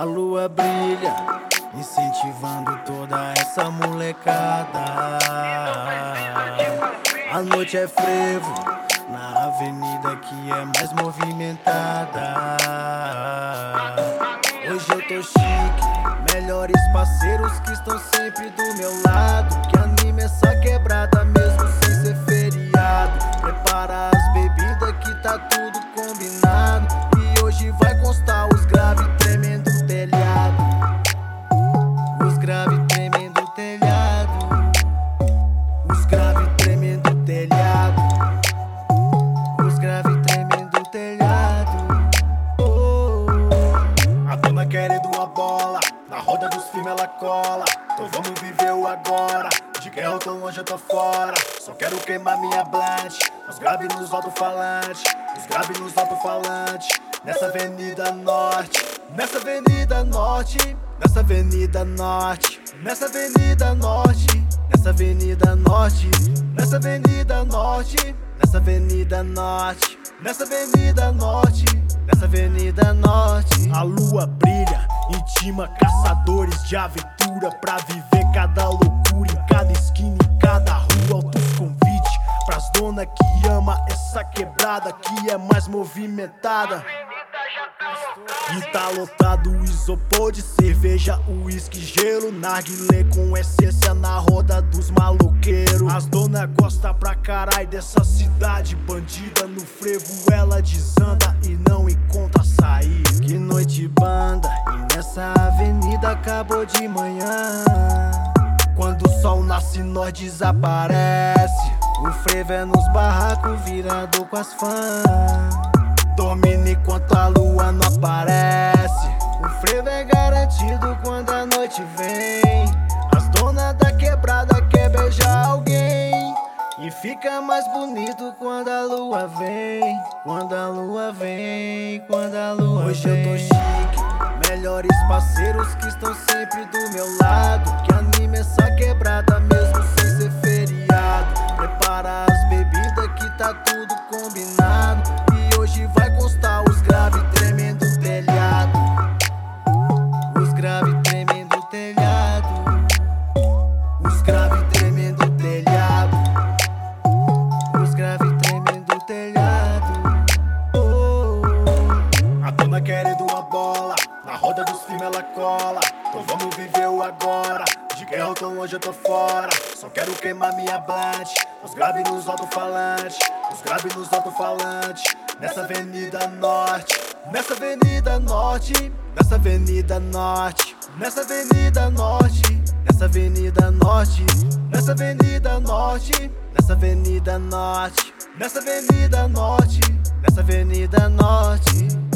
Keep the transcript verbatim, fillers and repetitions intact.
lua brilha, incentivando toda essa molecada. A noite é frevo, na avenida que é mais movimentada. Hoje eu tô chique, melhores parceiros que estão sempre do meu lado. Que anime essa quebrada mesmo sem ser feriado. Prepara as bebidas que tá tudo combinado. E hoje vai constar os graves tremendo telhado. Os graves tremendo telhado. Os graves tremendo telhado. Os graves tremendo telhado. Oh. A dona querendo uma bola, na roda dos filmes ela cola. Então vamos viver o agora. De guerra eu tô longe, eu tô fora. Só quero queimar minha blunt. Os graves nos alto-falantes. Os graves nos alto-falantes. Nessa avenida norte. Nessa avenida norte. Nessa avenida norte. Nessa avenida norte. Nessa avenida norte. Nessa avenida norte. Nessa avenida norte. Nessa avenida norte. Nessa avenida norte. A lua brilha, intima caçadores de aventura. Pra viver cada loucura em cada esquina, em cada rua. Altos convites pras dona que ama essa quebrada que é mais movimentada. E tá lotado o isopor de cerveja, uísque, gelo, narguilé com essência na roda dos maloqueiros. As dona gosta pra carai dessa cidade bandida. No frevo ela desanda e não encontra saída. Que noite banda, e nessa avenida acabou de manhã. Quando o sol nasce nós desaparece. O frevo é nos barracos virado com as fãs. Domina enquanto a lua não aparece. O frevo é garantido quando a noite vem. As donas da quebrada quer beijar alguém. E fica mais bonito quando a lua vem. Quando a lua vem, quando a lua vem. Hoje eu tô chique, melhores parceiros que estão sempre do meu lado. Que anime essa quebrada mesmo sem ser feriado. Prepara as bebidas que tá tudo combinado. E hoje vai constar os graves tremendo telhado. Os graves tremendo telhado. Os graves tremendo telhado. Os graves tremendo telhado. Oh. A dona querendo uma bola, na roda dos filmes ela cola. Então vamos viver o agora. De guerra eu tô longe, eu tô fora. Só quero queimar minha blunt. Os graves nos alto-falantes. Os graves nos alto-falantes. Nessa avenida norte. Nessa avenida norte. Nessa avenida norte. Nessa avenida norte. Nessa avenida norte. Nessa avenida norte. Nessa avenida norte. Nessa avenida norte. Nessa avenida norte.